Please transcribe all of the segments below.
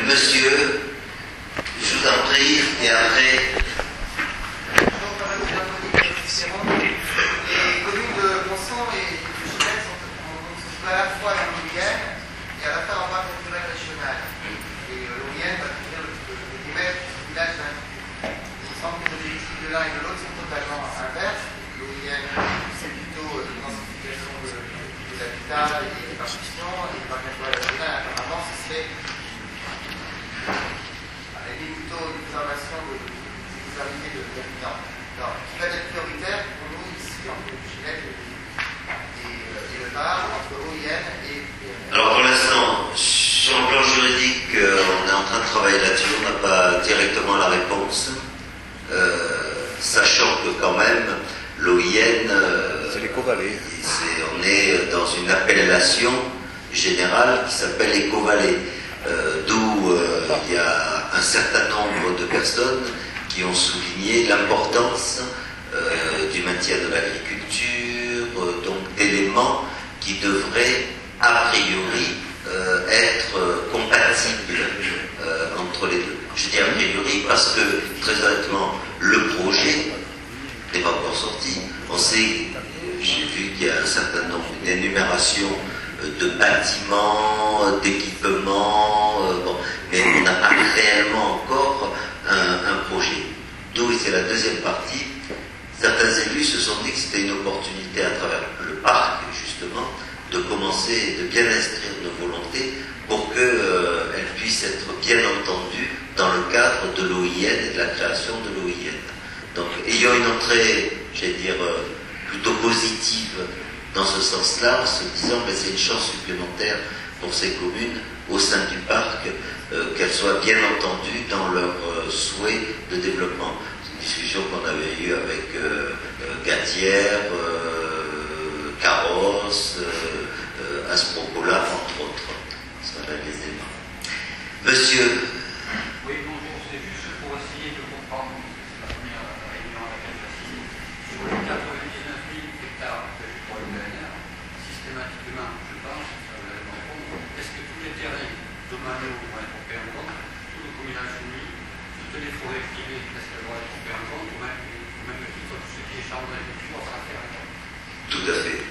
Monsieur, je vous en prie, et après... Les communes de Monson et de Ginette sont à la fois dans l'Ouïenne et à la fois en bas culturel régional. Et l'Ouïenne va devenir le périmètre du village d'un. Il semble que les politiques de l'un et de l'autre sont totalement inverses. L'Ouïenne, c'est plutôt densification de l'habitat et des partitions, et le parc naturel régional, apparemment, ce serait plutôt une préservation de l'habitat. Alors, ce qui va être prioritaire pour nous ici, entre Ginette et le Var, entre OIN et PNR. Alors pour l'instant, sur le plan juridique, on est en train de travailler là-dessus, on n'a pas directement la réponse, sachant que quand même, l'OIN, c'est l'éco-vallée. On est dans une appellation générale qui s'appelle éco-vallée, d'où il y a un certain nombre de personnes qui ont souligné l'importance du maintien de l'agriculture, donc d'éléments qui devraient a priori être compatibles entre les deux. Je dis a priori parce que, très honnêtement, le projet n'est pas encore sorti. On sait, j'ai vu qu'il y a un certain nombre, une énumération de bâtiments, d'équipements, bon, mais on n'a pas réellement encore un projet. D'où, et c'est la deuxième partie, certains élus se sont dit que c'était une opportunité à travers le parc, justement, de commencer, de bien inscrire nos volontés pour qu'elles puissent être bien entendues dans le cadre de l'OIN et de la création de l'OIN. Donc, ayant une entrée, j'allais dire, plutôt positive dans ce sens-là, en se disant que c'est une chance supplémentaire pour ces communes au sein du parc, qu'elles soient bien entendues dans leur souhait de développement. C'est une discussion qu'on avait eue avec Gatière, Carrosse, à ce propos-là, entre autres. Ça va les éléments. Monsieur. Oui, bonjour, c'est juste pour essayer de comprendre, c'est la première réunion à laquelle j'assiste. Sur les 99 000 hectares prévus pour le PNR, systématiquement, je pense, ça vous allez me répondre, est-ce que tous les terrains domaniaux vont être pris en compte, tous les communages soumis, toutes les forêts privées, est-ce qu'elles vont être prises en compte, ou même le titre, tout ce qui est chambre d'agriculture, ça va faire en compte? Tout à fait.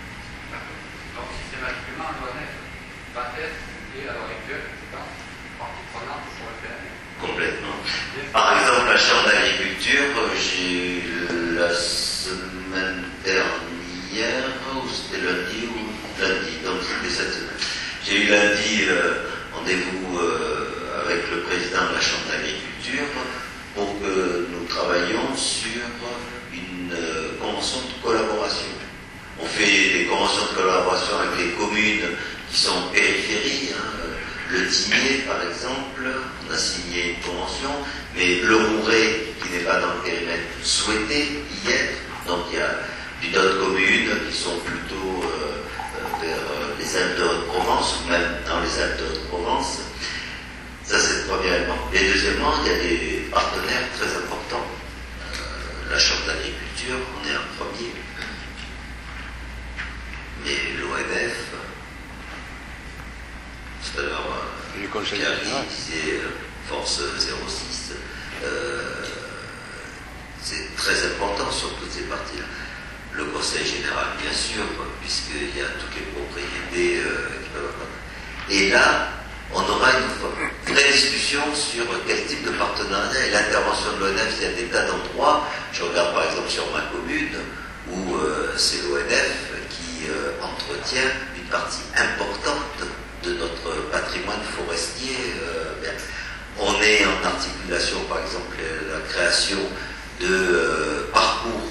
Donc systématiquement, l'ONF va être, et à l'heure actuelle, je pense, partie prenante sur le PNR. Complètement. Par exemple, la chambre d'agriculture, j'ai eu la semaine dernière, ou c'était lundi, donc c'était cette semaine. J'ai eu lundi rendez-vous avec le président de la chambre d'agriculture pour que nous travaillions sur une convention de collaboration. On fait des conventions de collaboration avec les communes qui sont en périphérie. Le Dimier, par exemple, on a signé une convention, mais le Rouret, qui n'est pas dans le périmètre, souhaitait y être. Donc il y a d'autres communes qui sont plutôt vers les Alpes de Haute-Provence, ou même dans les Alpes de Haute-Provence. Ça, c'est le premier élément. Et deuxièmement, il y a des partenaires très importants. La Chambre d'agriculture, on est un premier. Mais l'ONF, tout à l'heure, Pierre disait Force 06, c'est très important sur toutes ces parties-là. Le Conseil général, bien sûr, puisqu'il y a toutes les propriétés qui peuvent avoir. Et là, on aura une vraie discussion sur quel type de partenariat et l'intervention de l'ONF. Il y a des tas d'endroits, je regarde par exemple sur ma commune, où c'est l'ONF qui entretient une partie importante de notre patrimoine forestier. On est en articulation, par exemple, la création de parcours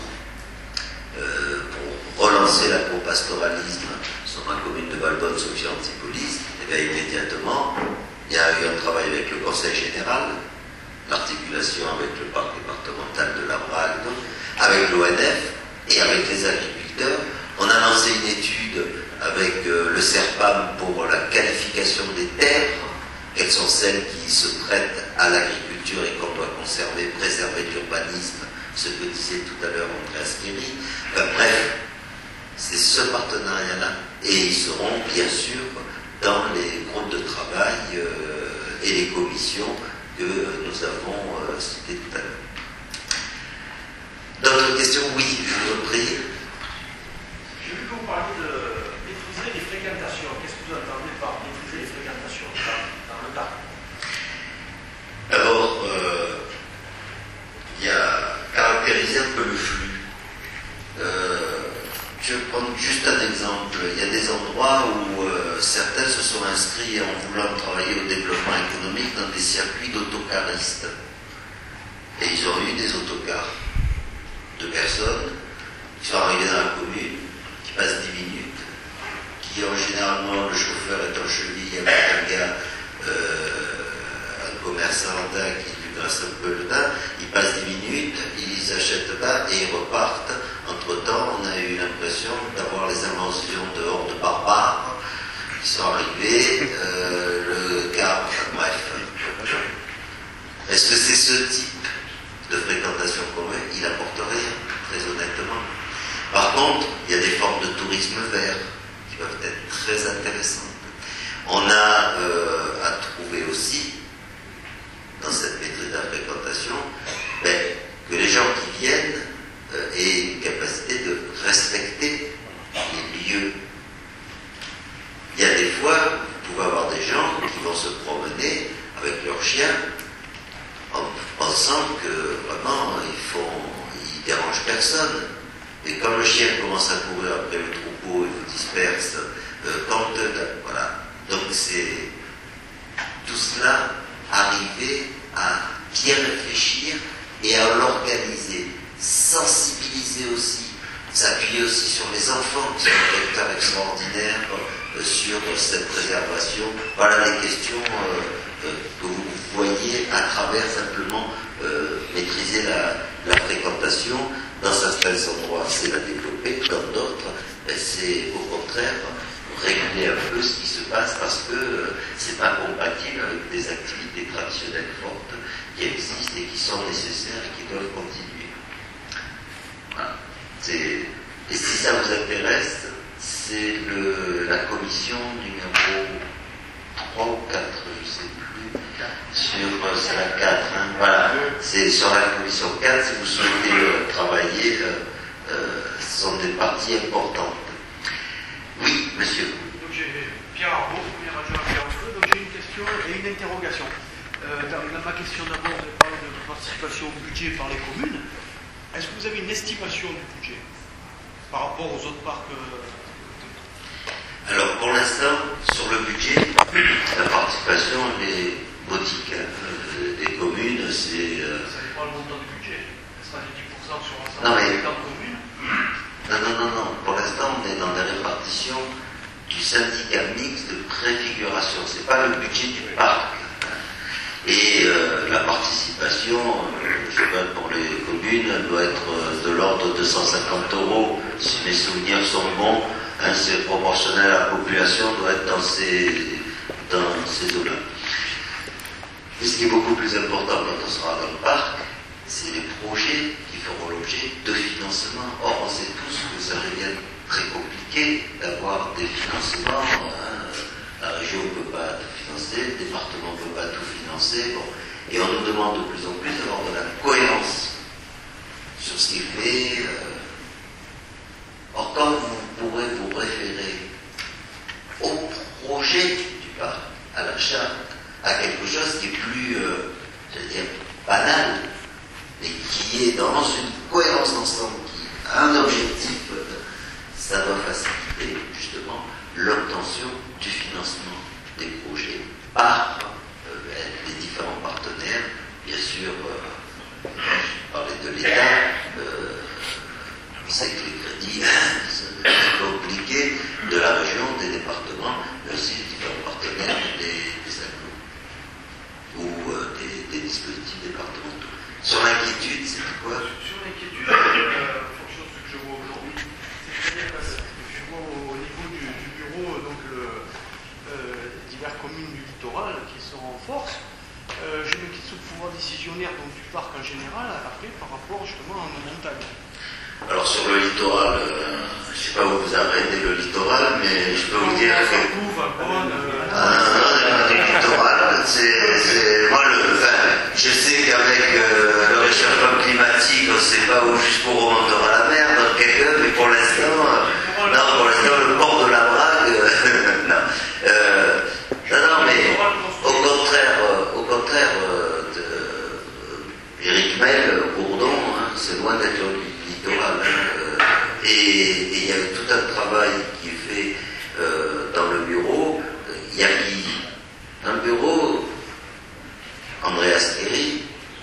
pour relancer l'agropastoralisme sur ma commune de Valbonne, Sophie Antipolis. Et bien immédiatement, il y a eu un travail avec le Conseil général, l'articulation avec le parc départemental de la Brague, avec l'ONF et avec les agriculteurs. On a lancé une étude avec le SERPAM pour la qualification des terres, quelles sont celles qui se prêtent à l'agriculture et qu'on doit conserver, préserver de l'urbanisme, ce que disait tout à l'heure Andreas Kiri. Enfin, bref, c'est ce partenariat-là. Et ils seront bien sûr dans les groupes de travail et les commissions que nous avons citées tout à l'heure. D'autres questions? Oui, je vous en prie. J'ai vu que vous parliez de maîtriser les fréquentations. Qu'est-ce que vous entendez par maîtriser les fréquentations dans le parc? Alors, il y a caractériser un peu le flux. Je vais prendre juste un exemple. Il y a des endroits où certains se sont inscrits en voulant travailler au développement économique dans des circuits d'autocaristes. Et ils ont eu des autocars de personnes qui sont arrivées dans la commune, qui passent 10 minutes, qui ont généralement, le chauffeur est en cheville avec un gars, un commerçant qui lui grasse un peu le tas, ils passent 10 minutes, ils achètent là et ils repartent. Entre-temps, on a eu l'impression d'avoir les inventions de hordes barbares qui sont arrivées, le gars, bref. Est-ce que c'est ce type de fréquentation commune? Il apporte rien, très honnêtement. Par contre, il y a des formes de tourisme vert qui peuvent être très intéressantes. On a à trouver aussi, dans cette maîtrise de la fréquentation, que les gens qui viennent aient une capacité de respecter les lieux. Il y a des fois, vous pouvez avoir des gens qui vont se promener avec leur chien en pensant que vraiment ils dérangent personne. Et quand le chien commence à courir après le troupeau, il vous disperse. Voilà. Donc c'est tout cela arriver à bien réfléchir et à l'organiser, sensibiliser aussi, s'appuyer aussi sur les enfants qui sont des vecteurs extraordinaires sur cette préservation. Voilà les questions que vous voyez à travers simplement maîtriser la fréquentation. Dans certains endroits, c'est la développer, dans d'autres, c'est au contraire réguler un peu ce qui se passe parce que c'est pas compatible avec des activités traditionnelles fortes qui existent et qui sont nécessaires et qui doivent continuer. Voilà. Et si ça vous intéresse, c'est la commission numéro 3 ou 4, je ne sais plus, c'est la 4, hein, voilà, c'est sur la commission 4, si vous souhaitez travailler, ce sont des parties importantes. Oui, monsieur. Donc j'ai Pierre Arbaud, premier adjoint à Pierre Arbaud, donc j'ai une question et une interrogation. Dans ma question d'abord, je parle de participation au budget par les communes. Est-ce que vous avez une estimation du budget par rapport aux autres parcs? Alors pour l'instant, sur le budget, la participation est modique. Des communes, c'est... Ça dépend le montant du budget. Ce sera de 10% sur Non, l'ensemble mais... des communes. Non. Pour l'instant, on est dans des répartitions du syndicat mixte de préfiguration. C'est pas le budget du parc. Et la participation, je sais pas, pour les communes, elle doit être de l'ordre de 250 €. Si mes souvenirs sont bons, hein, c'est proportionnel à la population, doit être dans ces eaux-là. Et ce qui est beaucoup plus important quand on sera dans le parc, c'est les projets qui feront l'objet de financement. Or, on sait tous que ça devient très compliqué d'avoir des financements. La région ne peut pas tout financer, le département ne peut pas tout financer. Bon. Et on nous demande de plus en plus d'avoir de la cohérence sur ce qui est fait. Or, quand vous pourrez vous référer au projet du parc, à la charte, à quelque chose qui est plus, banal, mais qui est dans une cohérence d'ensemble, qui a un objectif, ça doit faciliter justement l'obtention du financement des projets par les différents partenaires. Bien sûr, je parlais de l'État, on sait que les crédits sont compliqués, de la région, des départements, mais aussi les différents partenaires des agglos ou des dispositifs départementaux. Sur l'inquiétude, c'est quoi? Sur l'inquiétude, en fonction de ce que je vois aujourd'hui, c'est-à-dire que je vois au niveau du bureau donc diverses communes du littoral qui sont en force. Je me quitte sur le pouvoir décisionnaire donc, du parc en général, après par rapport justement à nos montagnes. Alors sur le littoral, je ne sais pas où vous arrêtez le littoral, mais je peux vous dire que... Le littoral, Moi, je sais qu'avec le réchauffement climatique, on ne sait pas où jusqu'où remontera la mer, donc quelqu'un, mais pour l'instant, le port de la Brague, non. Non, mais au contraire, Éric Mel, Bourdon, hein, c'est loin d'être le littoral. Et il y a tout un travail qui est fait dans le bureau. Il y a qui dans le bureau, Andreas Thierry,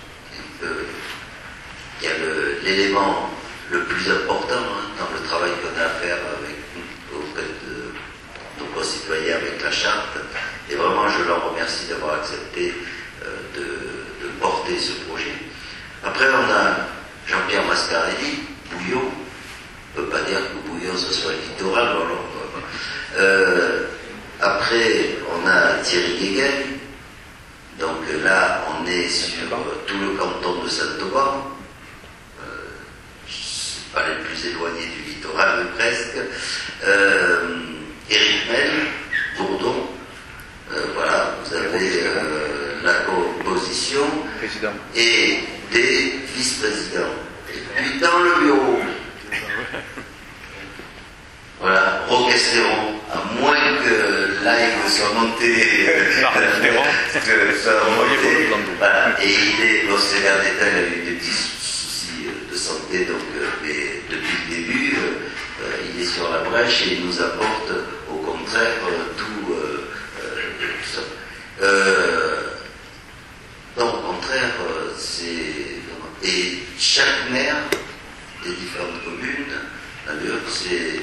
il y a l'élément le plus important dans le travail qu'on a à faire auprès de nos concitoyens avec la charte. Et vraiment, je leur remercie d'avoir accepté de porter ce projet. Après, on a Jean-Pierre Mascarelli, Bouillon. On ne peut pas dire que Bouillon ce soit le littoral. Après, on a Thierry Guéguen. Donc là, on est sur tout le canton de Saint-Auban. C'est pas les plus éloignés du littoral, mais presque. Éric Mel, Bourdon. Voilà, vous avez la composition et des vice-présidents. Et puis dans le bureau, voilà, Roquestéron, à moins que live soit monté, voilà, et il est, Sébastien Détail a eu des petits soucis de santé, donc, mais depuis le début, il est sur la brèche et il nous apporte au contraire tout ça. Donc, au contraire, c'est. Et chaque maire des différentes communes, d'ailleurs, c'est.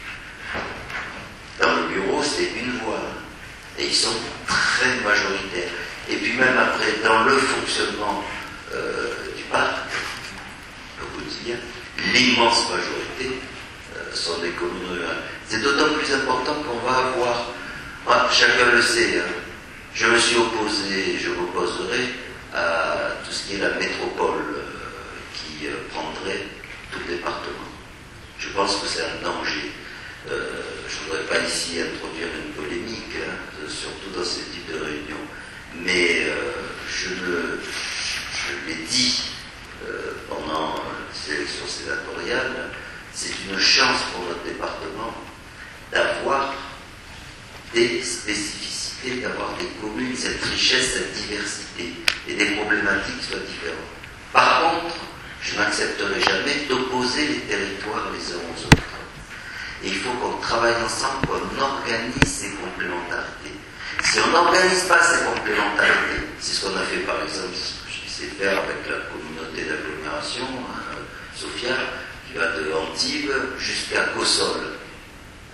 Dans le bureau, c'est une voix. Et ils sont très majoritaires. Et puis, même après, dans le fonctionnement du parc, au quotidien, l'immense majorité sont des communes rurales. C'est d'autant plus important qu'on va avoir. Chacun le sait, hein, je me suis opposé, je m'opposerai à tout ce qui est la métropole qui prendrait tout le département. Je pense que c'est un danger. Je ne voudrais pas ici introduire une polémique, hein, surtout dans ce type de réunion, mais je l'ai dit pendant les élections sénatoriales, c'est une chance pour notre département d'avoir des spécificités, d'avoir des communes, cette richesse, cette diversité, et des problématiques soient différentes. Par contre, je n'accepterai jamais d'opposer les territoires les uns aux autres. Et il faut qu'on travaille ensemble, qu'on organise ces complémentarités. Si on n'organise pas ces complémentarités, c'est ce qu'on a fait par exemple, c'est ce que je sais faire avec la communauté d'agglomération, hein, Sophia, qui va de Antibes jusqu'à Cossol. D'accord ?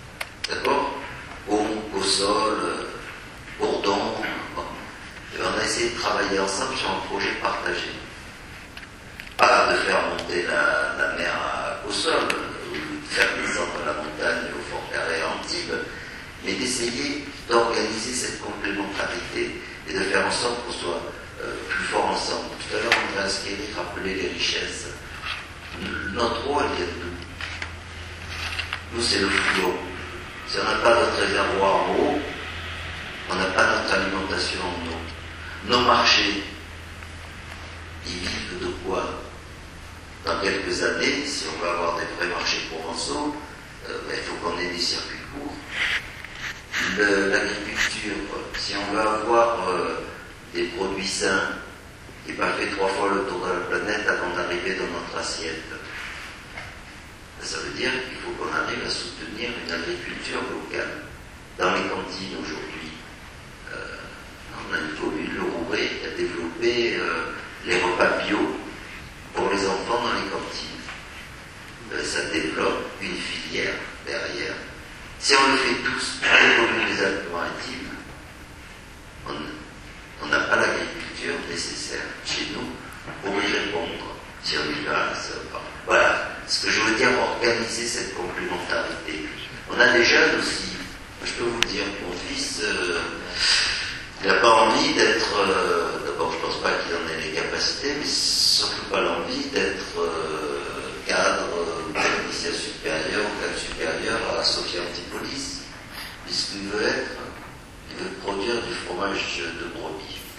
Cossol, Bourdon, bon. Et on a essayé de travailler ensemble sur un projet partagé. Pas de faire monter la mer à Cossol, ou de faire descendre la montagne au Fort-Carré à Antibes, mais d'essayer d'organiser cette complémentarité et de faire en sorte qu'on soit plus fort ensemble. Tout à l'heure, André Asqueri rappelait les richesses. Notre eau, elle vient de nous. Nous, c'est le flot. Si on n'a pas notre réservoir en eau, on n'a pas notre alimentation en eau. Nos marchés, ils vivent de quoi? Dans quelques années, si on veut avoir des vrais marchés provençaux, il faut qu'on ait des circuits courts. L'agriculture, si on veut avoir des produits sains, qui n'ont pas fait 3 fois le tour de la planète avant d'arriver dans notre assiette, ça veut dire qu'il faut qu'on arrive à soutenir une agriculture locale. Dans les cantines aujourd'hui, on a une commune, le Roubaix, qui a développé les repas bio pour les enfants dans les cantines. Ça développe une filière derrière. Si on le fait tous, dans les communes des Alpes-Maritimes, on n'a pas l'agriculture nécessaire chez nous pour y répondre. Si on y va, ça va pas. Voilà. Ce que je veux dire, organiser cette complémentarité. On a des jeunes aussi. Je peux vous dire que mon fils, il n'a pas envie d'être... D'abord, je ne pense pas qu'il en ait les capacités, mais surtout pas l'envie d'être cadre ou technicien supérieur ou cadre supérieur à Sophia Antipolis. Puisqu'il veut être, il veut produire du fromage de brebis.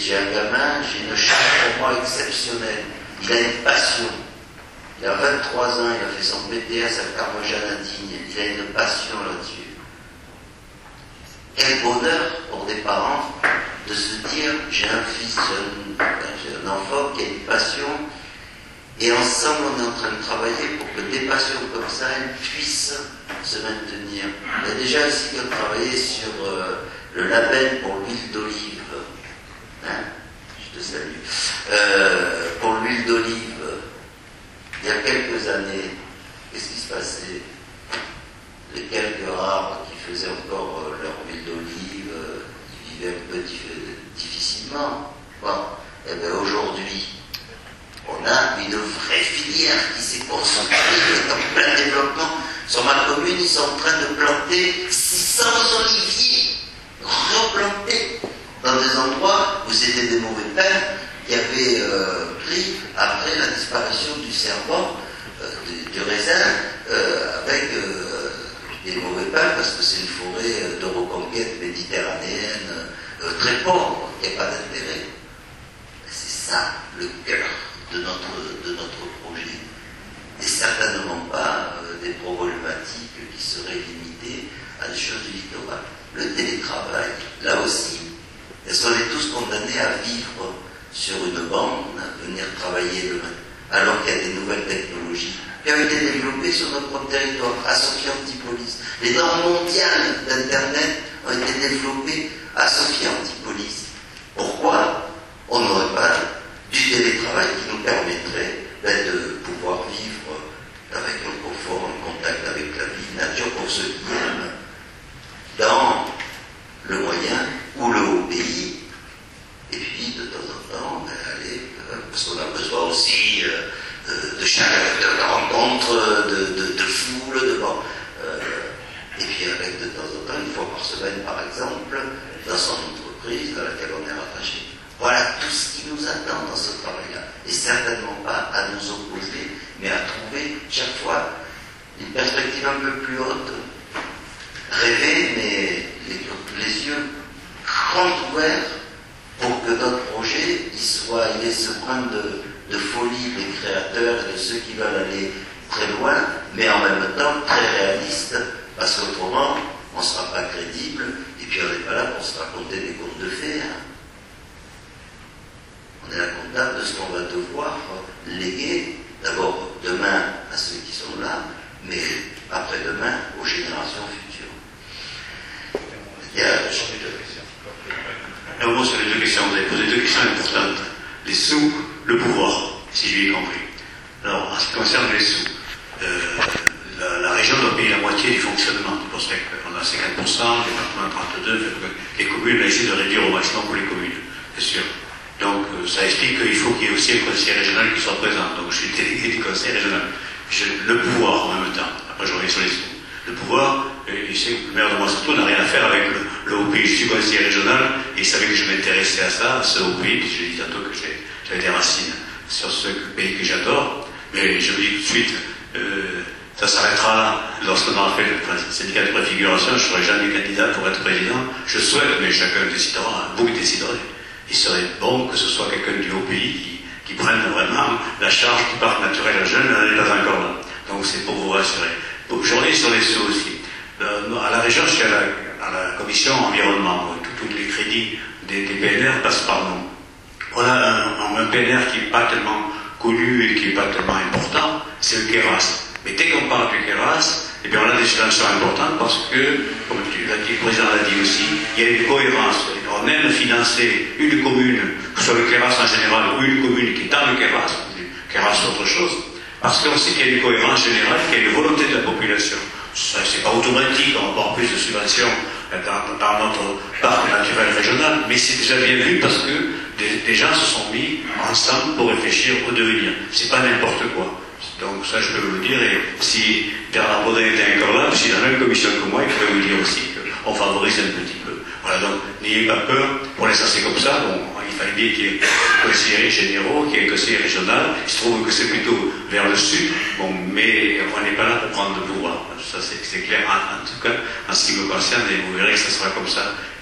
j'ai un gamin, j'ai une chance pour moi exceptionnelle. Il a une passion. Il a 23 ans, il a fait son BTS à Carmojane à Digne. Il a une passion là-dessus. Quel bonheur pour des parents de se dire, j'ai un fils, j'ai un enfant qui a une passion, et ensemble on est en train de travailler pour que des passions comme ça, elles puissent se maintenir. Il y a déjà ici qui ont travaillé sur le label pour l'huile d'olive. Hein, je te salue. Pour l'huile d'olive, il y a quelques années, qu'est-ce qui se passait? Les quelques rares qui faisaient encore leur huile d'olive, ils vivaient un peu difficilement. Bon, et bien aujourd'hui, on a une vraie filière qui s'est concentrée en plein développement. Sur ma commune, ils sont en train de planter 600 oliviers, replantés dans des endroits où c'était des mauvais pins qui avaient pris après la disparition du serpent, du raisin, avec des mauvais pins, parce que c'est une forêt de reconquête méditerranéenne très pauvre, qui n'a pas d'intérêt. C'est ça le cœur de notre projet. Et certainement pas des problématiques qui seraient limitées à des choses du littoral. Le télétravail, là aussi, est-ce qu'on est tous condamnés à vivre sur une bande, à venir travailler le matin, alors qu'il y a des nouvelles technologies qui ont été développées sur notre propre territoire, à Sophia Antipolis. Les normes mondiales d'Internet ont été développées à Sophia Antipolis. Pourquoi on n'aurait pas du télétravail qui nous permettrait de pouvoir vivre avec un confort, en contact avec la vie, nature, pour ceux qui aiment, dans le moyen ou le haut pays. Et puis, de temps en temps, aller, parce qu'on a besoin aussi de rencontres, de foules, et puis avec de temps en temps, une fois par semaine par exemple, dans son entreprise dans laquelle on est rattaché. Voilà tout ce qui nous attend dans ce travail-là. Et certainement pas à nous opposer, mais à trouver chaque fois une perspective un peu plus haute. Rêver, mais les yeux grands ouverts pour que notre projet il ait ce point de folie des créateurs et de ceux qui veulent aller très loin, mais en même temps très réaliste, parce qu'autrement, on ne sera pas crédible, et puis on n'est pas là pour se raconter des contes de fées. Hein. On est là comptable de ce qu'on va devoir léguer, d'abord demain à ceux qui sont là, mais après-demain aux générations futures. Il y a un mot sur les deux questions. Vous avez posé deux questions importantes. Les sous, le pouvoir, si j'ai compris. Alors, en ce qui concerne les sous, la région doit payer la moitié du fonctionnement du POSTEC. On a 50%, le département 32%, les communes essaient de réduire au maximum pour les communes, c'est sûr. Donc, ça explique qu'il faut qu'il y ait aussi un conseiller régional qui soit présent. Donc, je suis délégué du conseil régional. Le pouvoir en même temps. Après, je reviens sur les sous. Le pouvoir, il sait que le maire de Moissato n'a rien à faire avec le OPI. Je suis conseiller régional et il savait que je m'intéressais à ça, à ce OPI, puis je lui ai dit tantôt que j'avais des racines sur ce pays que j'adore. Mais je vous dis tout de suite, ça s'arrêtera là. Lorsqu'on aura fait le syndicat de préfiguration, je ne serai jamais candidat pour être président. Je souhaite, mais chacun décidera, vous déciderez. Il serait bon que ce soit quelqu'un du OPI qui prenne vraiment la charge du parc naturel à Jeune, elle n'est pas encore là. Donc c'est pour vous rassurer. Je reviens sur les sous aussi. À la région, je suis à la commission environnement. Tous les crédits des PNR passent par nous. On a un PNR qui n'est pas tellement connu et qui n'est pas tellement important, c'est le Keras. Mais dès qu'on parle du Keras, eh bien on a des subventions importantes parce que, comme le président l'a dit aussi, il y a une cohérence. On aime financer une commune, que ce soit le Keras en général, ou une commune qui est dans le Keras c'est autre chose, parce qu'on sait qu'il y a une cohérence générale, qu'il y a une volonté de la population. C'est pas automatique, on va avoir plus de subventions dans notre parc naturel régional, mais c'est déjà bien vu parce que des gens se sont mis ensemble pour réfléchir au devenir. C'est pas n'importe quoi. Donc ça, je peux vous le dire, et si Bernard Baudin était encore là, si dans la même commission que moi, il pourrait vous dire aussi qu'on favorise un petit peu. Voilà, donc n'ayez pas peur. Pour l'instant, c'est comme ça. Bon, il fallait bien qu'il y ait conseillers généraux, qu'il y ait un conseiller régional. Il se trouve que c'est plutôt vers le sud. Bon, mais on n'est pas là pour prendre le pouvoir. Ça, c'est clair, en tout cas, en ce qui me concerne, et vous verrez que ce sera comme ça qu'il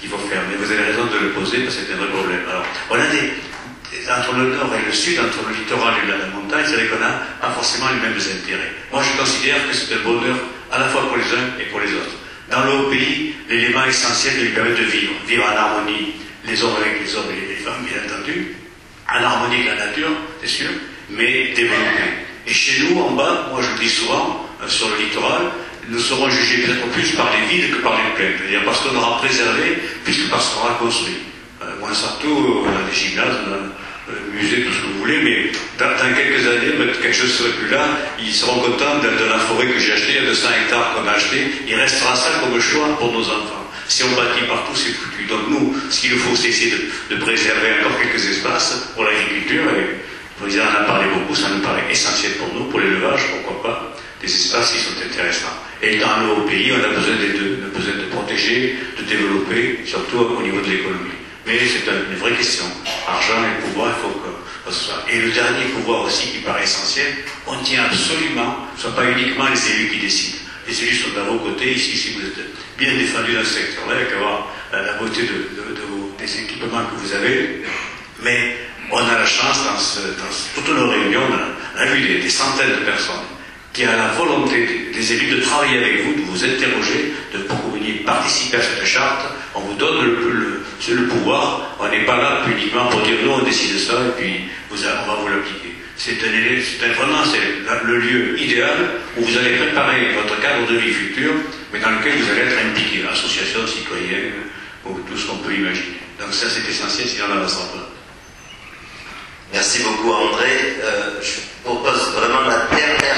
qu'il faut faire. Mais vous avez raison de le poser parce que c'est un vrai problème. Alors, on a entre le nord et le sud, entre le littoral et la montagne, c'est vrai qu'on n'a pas forcément les mêmes intérêts. Moi, je considère que c'est un bonheur à la fois pour les uns et pour les autres. Dans le haut pays, l'élément essentiel qui lui permet de vivre en harmonie, les hommes avec les hommes et les femmes, bien entendu, en harmonie avec la nature, c'est sûr, mais développé. Et chez nous, en bas, moi je le dis souvent, sur le littoral, nous serons jugés peut-être plus par les villes que par les plaines. C'est-à-dire parce qu'on aura préservé, puisque parce qu'on aura construit. Monsanto, on a des gymnases, on a musée, tout ce que vous voulez, mais dans quelques années, quelque chose ne serait plus là, ils seront contents de la forêt que j'ai achetée, il y a 200 hectares qu'on a acheté, il restera ça comme choix pour nos enfants. Si on bâtit partout, c'est foutu. Donc nous, ce qu'il nous faut, c'est essayer de préserver encore quelques espaces pour l'agriculture, et le président en a parlé beaucoup, ça nous paraît essentiel pour nous, pour l'élevage, pourquoi pas, des espaces qui sont intéressants. Et dans le haut pays, on a besoin de protéger, de développer, surtout au niveau de l'économie. Mais c'est une vraie question. Argent et pouvoir, il faut que ce soit. Et le dernier pouvoir aussi qui paraît essentiel, on tient absolument, ce ne sont pas uniquement les élus qui décident. Les élus sont à vos côtés, ici, si vous êtes bien défendus dans ce secteur-là, avec avoir la beauté des équipements que vous avez. Mais on a la chance, dans toutes nos réunions, on a vu des centaines de personnes qui a la volonté des élus de travailler avec vous, de vous interroger, pour que vous veniez participer à cette charte. On vous donne le pouvoir, on n'est pas là uniquement pour dire nous on décide ça et puis on va vous l'appliquer. Vraiment c'est le lieu idéal où vous allez préparer votre cadre de vie futur, mais dans lequel vous allez être impliqué, association citoyenne, ou tout ce qu'on peut imaginer. Donc ça c'est essentiel, sinon on n'avancera pas. Merci beaucoup André. Je propose vraiment la dernière